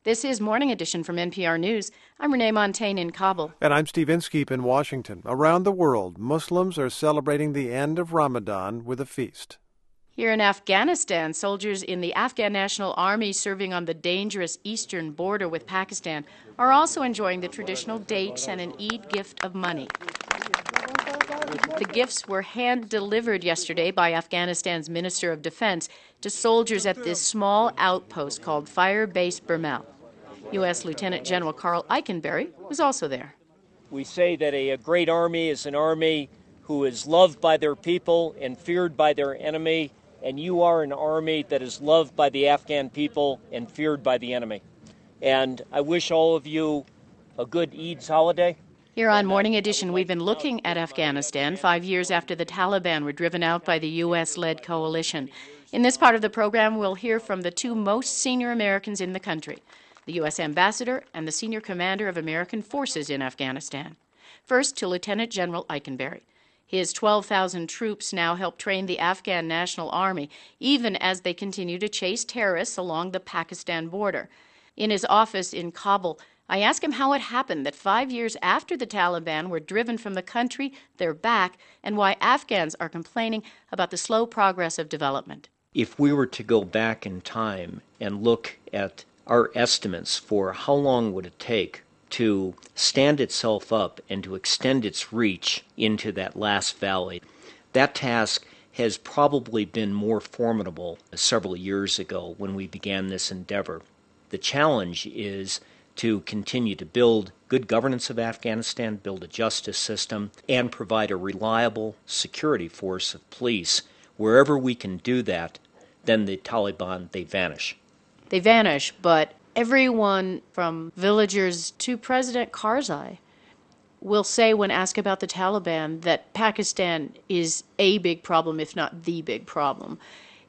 This is Morning Edition from NPR News. I'm Renee Montaigne in Kabul. And I'm Steve Inskeep in Washington. Around the world, Muslims are celebrating the end of Ramadan with a feast. Here in Afghanistan, soldiers in the Afghan National Army serving on the dangerous eastern border with Pakistan are also enjoying the traditional dates and an Eid gift of money. The gifts were hand-delivered yesterday by Afghanistan's Minister of Defense to soldiers at this small outpost called Fire Base Burmel. U.S. Lieutenant General Carl Eikenberry was also there. We say that a great army is an army who is loved by their people and feared by their enemy, and you are an army that is loved by the Afghan people and feared by the enemy. And I wish all of you a good Eid's holiday. Here on Morning Edition, we've been looking at Afghanistan 5 years after the Taliban were driven out by the U.S.-led coalition. In this part of the program, we'll hear from the two most senior Americans in the country, the U.S. ambassador and the senior commander of American forces in Afghanistan. First, to Lieutenant General Eikenberry. His 12,000 troops now help train the Afghan National Army, even as they continue to chase terrorists along the Pakistan border. In his office in Kabul, I asked him how it happened that 5 years after the Taliban were driven from the country, they're back, and why Afghans are complaining about the slow progress of development. If we were to go back in time and look at our estimates for how long would it take to stand itself up and to extend its reach into that last valley, that task has probably been more formidable several years ago when we began this endeavor. The challenge is to continue to build good governance of Afghanistan, build a justice system, and provide a reliable security force of police. Wherever we can do that, then the Taliban, they vanish. They vanish, but everyone from villagers to President Karzai will say when asked about the Taliban that Pakistan is a big problem, if not the big problem.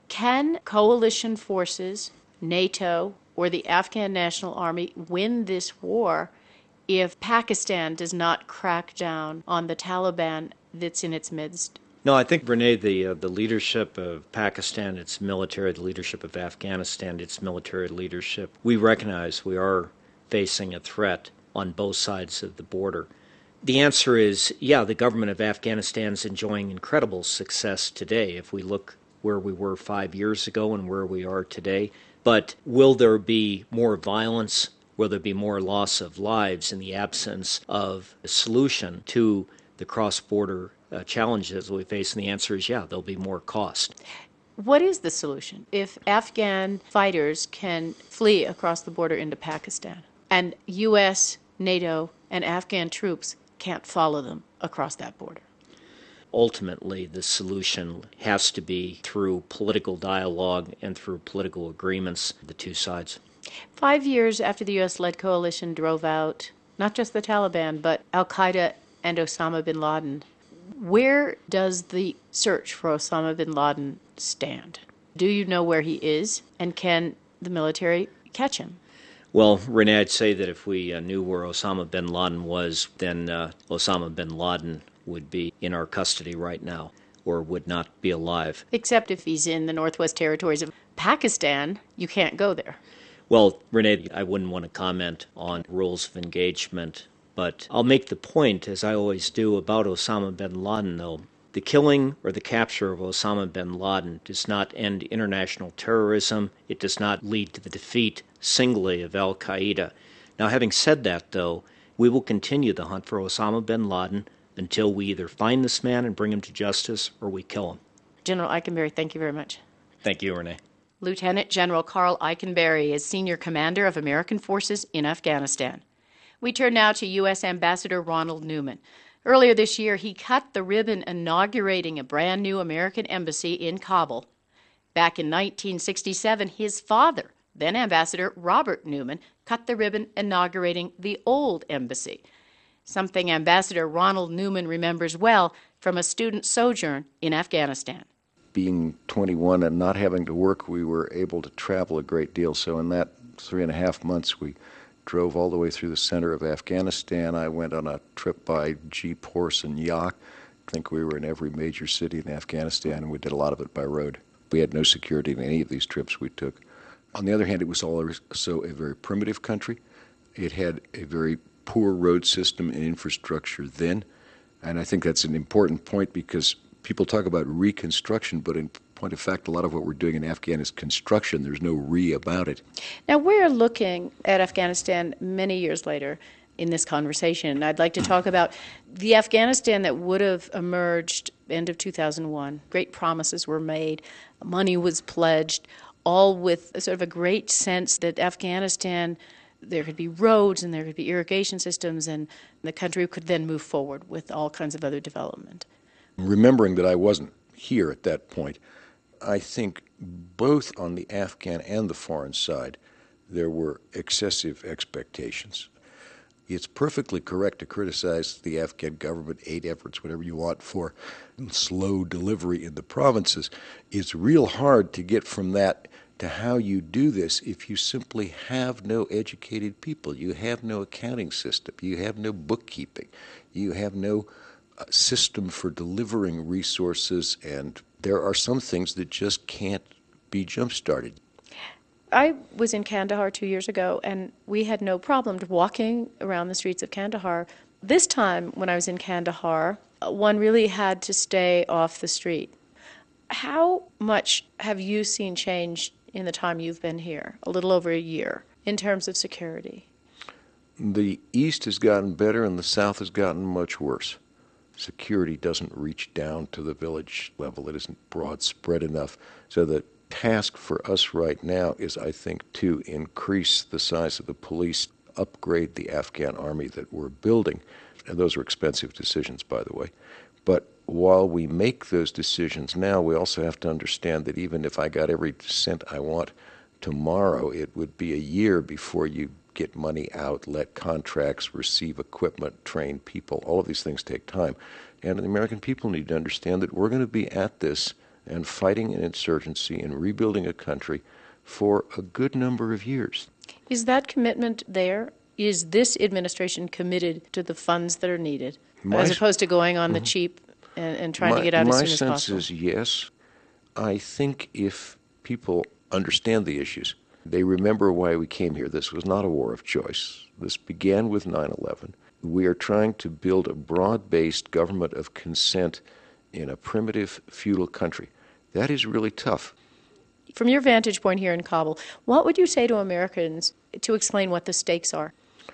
Can coalition forces, NATO, or the Afghan National Army win this war if Pakistan does not crack down on the Taliban that's in its midst? No, I think, Renee, the leadership of Pakistan, its military, the leadership of Afghanistan, its military leadership, we recognize we are facing a threat on both sides of the border. The answer is, yeah, the government of Afghanistan is enjoying incredible success today if we look where we were 5 years ago and where we are today. But will there be more violence? Will there be more loss of lives in the absence of a solution to the cross-border challenges we face? And the answer is, yeah, there'll be more cost. What is the solution if Afghan fighters can flee across the border into Pakistan and U.S., NATO, and Afghan troops can't follow them across that border? Ultimately, the solution has to be through political dialogue and through political agreements, the two sides. 5 years after the U.S.-led coalition drove out not just the Taliban, but al-Qaeda and Osama bin Laden, where does the search for Osama bin Laden stand? Do you know where he is, and can the military catch him? Well, Renee, I'd say that if we knew where Osama bin Laden was, then Osama bin Laden would be in our custody right now or would not be alive. Except if he's in the Northwest Territories of Pakistan, you can't go there. Well, Renee, I wouldn't want to comment on rules of engagement, but I'll make the point, as I always do, about Osama bin Laden, though. The killing or the capture of Osama bin Laden does not end international terrorism. It does not lead to the defeat singly of al-Qaeda. Now, having said that, though, we will continue the hunt for Osama bin Laden until we either find this man and bring him to justice or we kill him. General Eikenberry, thank you very much. Thank you, Renee. Lieutenant General Carl Eikenberry is Senior Commander of American Forces in Afghanistan. We turn now to U.S. Ambassador Ronald Newman. Earlier this year, he cut the ribbon inaugurating a brand new American embassy in Kabul. Back in 1967, his father, then Ambassador Robert Newman, cut the ribbon inaugurating the old embassy, something Ambassador Ronald Newman remembers well from a student sojourn in Afghanistan. Being 21 and not having to work, we were able to travel a great deal. So in that 3.5 months, we drove all the way through the center of Afghanistan. I went on a trip by jeep, horse, and yacht. I think we were in every major city in Afghanistan, and we did a lot of it by road. We had no security in any of these trips we took. On the other hand, it was also a very primitive country. It had a very poor road system and infrastructure then, and I think that's an important point because people talk about reconstruction, but in point of fact, a lot of what we're doing in Afghanistan is construction. There's no about it. Now, we're looking at Afghanistan many years later in this conversation. I'd like to talk about the Afghanistan that would have emerged end of 2001. Great promises were made, money was pledged, all with a sort of a great sense that Afghanistan, there could be roads and there could be irrigation systems, and the country could then move forward with all kinds of other development. Remembering that I wasn't here at that point, I think both on the Afghan and the foreign side, there were excessive expectations. It's perfectly correct to criticize the Afghan government, aid efforts, whatever you want, for slow delivery in the provinces. It's real hard to get from that to how you do this if you simply have no educated people. You have no accounting system. You have no bookkeeping. You have no system for delivering resources, and there are some things that just can't be jump-started. I was in Kandahar 2 years ago, and we had no problem walking around the streets of Kandahar. This time, when I was in Kandahar, one really had to stay off the street. How much have you seen change in the time you've been here, a little over a year, in terms of security? The East has gotten better and the South has gotten much worse. Security doesn't reach down to the village level. It isn't broad spread enough. So the task for us right now is, I think, to increase the size of the police, upgrade the Afghan army that we're building. And those are expensive decisions, by the way. But while we make those decisions now, we also have to understand that even if I got every cent I want tomorrow, it would be a year before you get money out, let contracts, receive equipment, train people. All of these things take time. And the American people need to understand that we're going to be at this and fighting an insurgency and rebuilding a country for a good number of years. Is that commitment there? Is this administration committed to the funds that are needed, as opposed to going on the cheap and trying to get out as soon as possible? My sense is yes. I think if people understand the issues, they remember why we came here. This was not a war of choice. This began with 9/11. We are trying to build a broad-based government of consent in a primitive, feudal country. That is really tough. From your vantage point here in Kabul, what would you say to Americans to explain what the stakes are?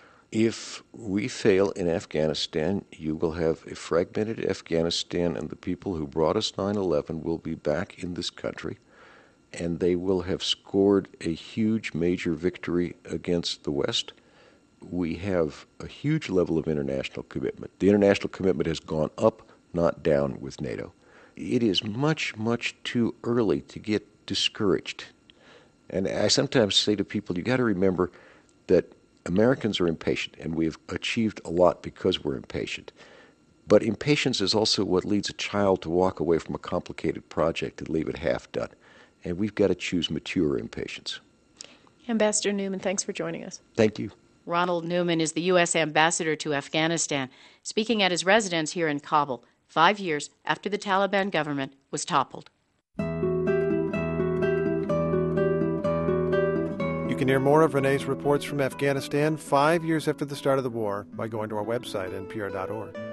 If we fail in Afghanistan, you will have a fragmented Afghanistan, and the people who brought us 9/11 will be back in this country, and they will have scored a huge major victory against the West. We have a huge level of international commitment. The international commitment has gone up, not down with NATO. It is much, much too early to get discouraged. And I sometimes say to people, you got to remember that Americans are impatient, and we've achieved a lot because we're impatient. But impatience is also what leads a child to walk away from a complicated project and leave it half done. And we've got to choose mature impatience. Ambassador Newman, thanks for joining us. Thank you. Ronald Newman is the U.S. ambassador to Afghanistan, speaking at his residence here in Kabul, 5 years after the Taliban government was toppled. You can hear more of Renee's reports from Afghanistan 5 years after the start of the war by going to our website, npr.org.